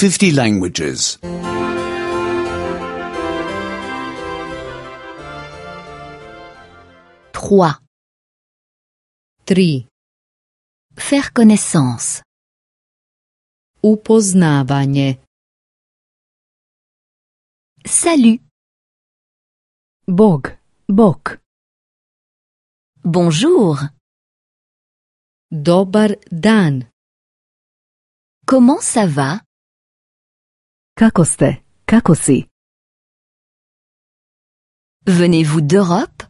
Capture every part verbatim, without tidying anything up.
fifty languages. trois. tri. Faire connaissance. Upoznavanje. Salut. Bog, bok. Bonjour. Dobar dan. Comment ça va? Kako ste? Kako si? Venez-vous d'Europe?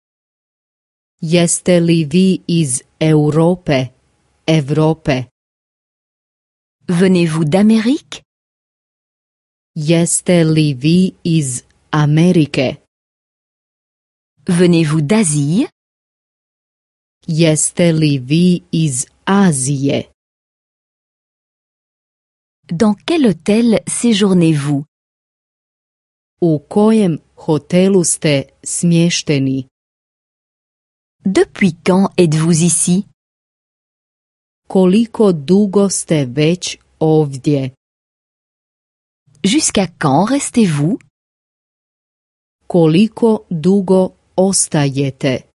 Jeste li vi iz Europe, Evrope? Venez-vous d'Amérique? Jeste li vi iz Amerike? Venez-vous d'Asie? Jeste li vi iz Azije? Dans quel hôtel séjournez-vous? U kojem hotelu ste smješteni? Depuis quand êtes-vous ici? Koliko dugo ste već ovdje? Jusqu'à quand restez-vous? Koliko dugo ostajete?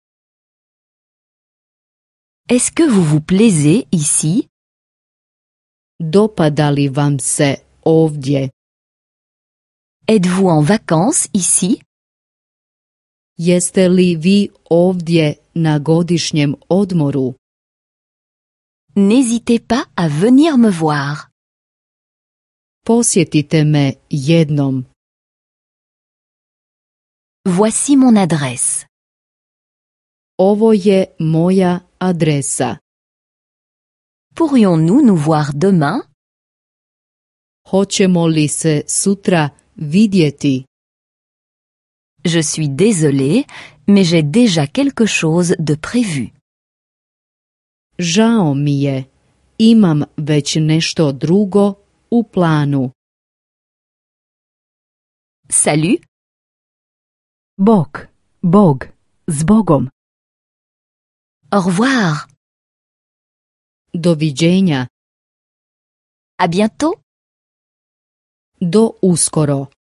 Est-ce que vous vous plaisez ici? Dopada li vam se ovdje? Êtes-vous en vacances ici? Jeste li vi ovdje na godišnjem odmoru? N'hésitez pas à venir me voir. Posjetite me jednom. Voici mon adresse. Ovo je moja adresa. Pourrions-nous nous voir demain? Hoćemo li se sutra vidjeti? Je suis désolée, mais j'ai déjà quelque chose de prévu. Žao mi je, imam već nešto drugo u planu. Salut. Bog, Bog, s Bogom. Au revoir. Doviđenja. À bientôt. Do uskoro.